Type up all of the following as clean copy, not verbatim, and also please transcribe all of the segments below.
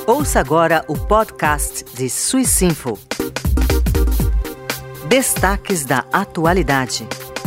Ouça agora o podcast de Swissinfo. Destaques da atualidade.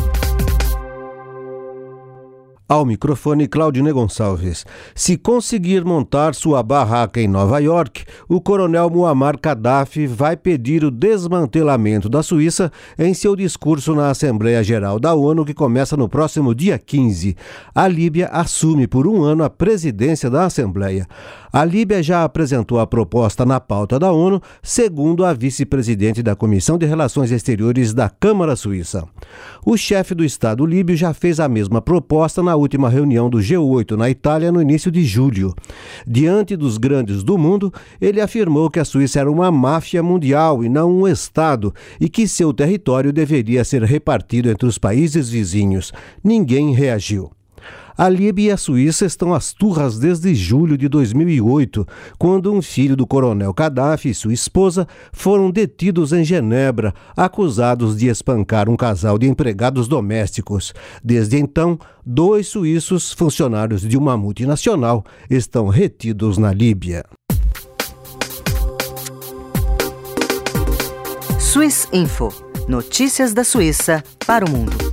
Ao microfone, Claudine Gonçalves. Se conseguir montar sua barraca em Nova York, o coronel Muammar Gaddafi vai pedir o desmantelamento da Suíça em seu discurso na Assembleia Geral da ONU, que começa no próximo dia 15. A Líbia assume por um ano a presidência da Assembleia. A Líbia já apresentou a proposta na pauta da ONU, segundo a vice-presidente da Comissão de Relações Exteriores da Câmara Suíça. O chefe do Estado líbio já fez a mesma proposta na última reunião do G8 na Itália no início de julho. Diante dos grandes do mundo, ele afirmou que a Suíça era uma máfia mundial e não um Estado e que seu território deveria ser repartido entre os países vizinhos. Ninguém reagiu. A Líbia e a Suíça estão às turras desde julho de 2008, quando um filho do coronel Gaddafi e sua esposa foram detidos em Genebra, acusados de espancar um casal de empregados domésticos. Desde então, 2 suíços, funcionários de uma multinacional, estão retidos na Líbia. Swissinfo. Notícias da Suíça para o mundo.